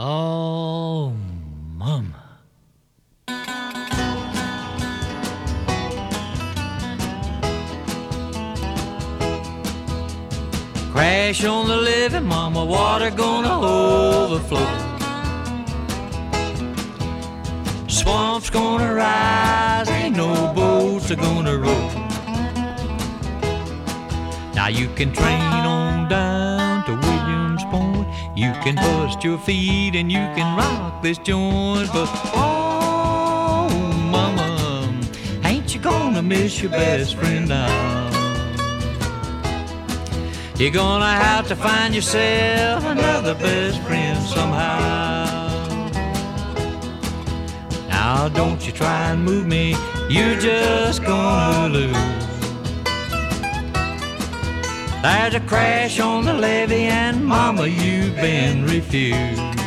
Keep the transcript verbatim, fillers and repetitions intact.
Oh, mama. Crash on the levee, mama, water gonna overflow. Swamp's gonna rise, ain't no boats are gonna row. Now you can train on down to Williams Point. You can bust your feet and you can rock this joint. But oh, mama, ain't you gonna miss your best friend now? You're gonna have to find yourself another best friend somehow. Now don't you try and move me, you're just gonna lose. There's a crash on the levee and mama, you've been refused.